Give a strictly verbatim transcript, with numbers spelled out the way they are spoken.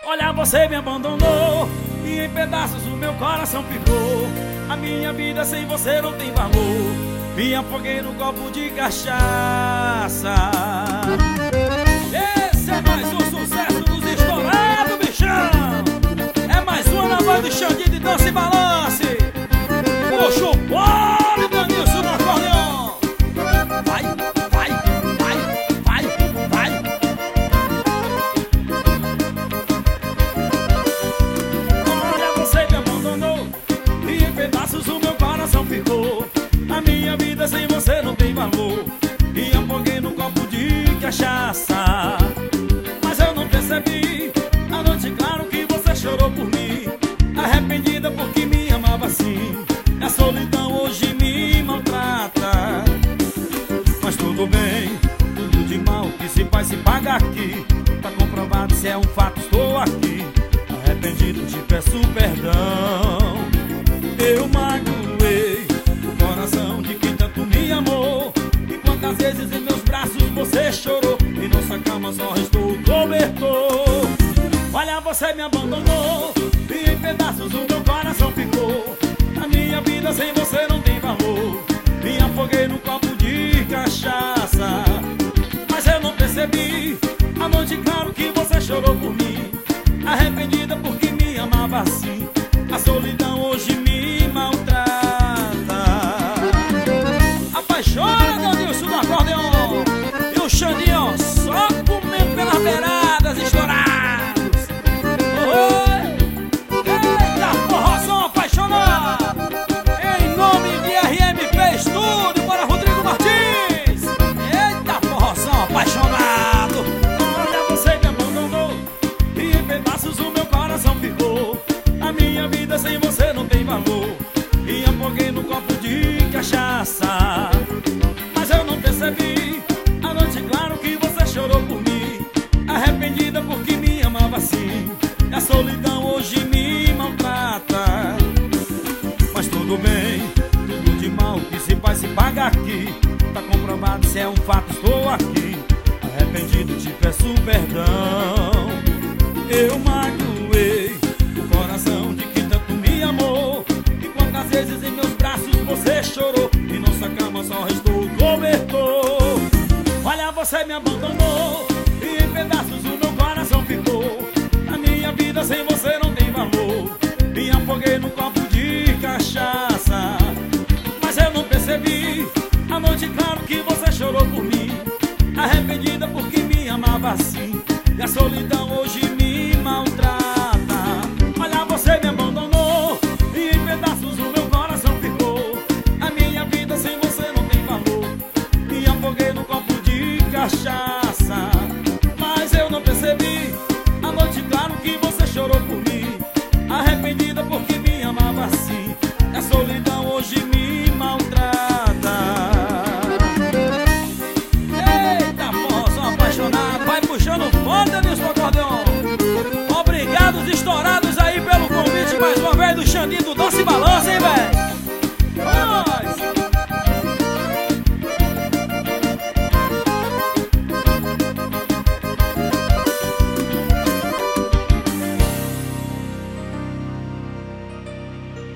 Olha, você me abandonou e em pedaços o meu coração ficou. A minha vida sem você não tem valor. Me afoguei no copo de cachaça. Esse é mais um sucesso dos estourados, bichão. É mais uma na voz do Xandinho de Dança e Balance. Puxa o bolo, Danilson no acordeon. Vai, vai, vai, vai, vai. Olha, você me abandonou e em pedaços o meu coração ficou. A minha vida sem você não tem valor. Me afoguei no copo de cachaça. Mas eu não percebi a noite claro que você chorou por mim. Arrependida porque me amava assim. A solidão hoje me maltrata. Mas tudo bem, tudo de mal que se faz se paga aqui. Tá comprovado, se é um fato, estou aqui. Arrependido, te peço perdão. Eu magoei o coração de quem tanto me amou. E quantas vezes em meus braços você chorou. Em nossa cama só restou o cobertor. Olha, você me abandonou e em pedaços o meu coração ficou. A minha vida sem você não tem valor. Me afoguei no copo de cachaça. Mas eu não percebi a noite claro que você chorou por mim. Arrependida porque me amava assim. A solidão hoje me maltrata. Apaixona, Danilson do acordeon. E o Xandinho só comendo pelas beiradas, estourados. Oi! Eita, forrozão apaixonado. Em nome de R M P Estúdio, para Rodrigo Martins. Eita, forrozão apaixonado. Olha, você me abandonou e em pedaços o meu coração ficou. A minha vida sem você não tem valor. E afoguei no copo de cachaça. Mas eu não percebi a noite claro que você chorou por mim. Arrependida porque me amava assim. A solidão hoje me maltrata. Mas tudo bem, tudo de mal que se faz se paga aqui. Tá comprovado, se é um fato, estou aqui. Arrependido, te peço perdão. Eu magoei o coração de quem tanto me amou. E quantas vezes em meus braços você chorou. E nossa cama só restou o cobertor. Olha, você me abandonou e em pedaços o meu coração ficou. A minha vida sem você não tem valor. Me afoguei no copo de cachaça. Mas eu não percebi a noite claro que você chorou por mim. Arrependida porque me amava assim. E a solidão hoje me maltrata. Olha, você me abandonou e em pedaços o meu coração ficou. A minha vida sem você não tem valor. Me afoguei no copo de cachaça. Mas eu não percebi a noite claro que você chorou por mim. Arrependida porque me amava assim. E a solidão hoje me maltrata. Eita, forrozão apaixonado. Vai puxando foda nisso, acordeon. Obrigado, os estourados aí, pelo convite mais uma vez do Xandinho do Doce.